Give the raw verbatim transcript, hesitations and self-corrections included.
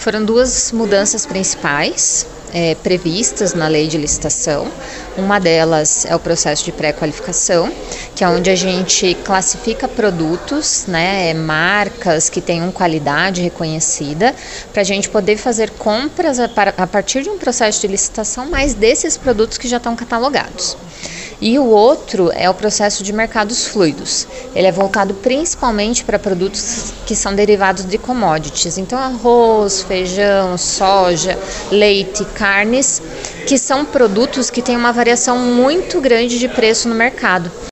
Foram duas mudanças principais é, previstas na lei de licitação. Uma delas é o processo de pré-qualificação, que é onde a gente classifica produtos, né, marcas que tenham qualidade reconhecida, para a gente poder fazer compras a, a partir de um processo de licitação, mas desses produtos que já estão catalogados. E o outro é o processo de mercados fluidos. Ele é voltado principalmente para produtos que são derivados de commodities. Então, arroz, feijão, soja, leite, carnes, que são produtos que têm uma variação muito grande de preço no mercado.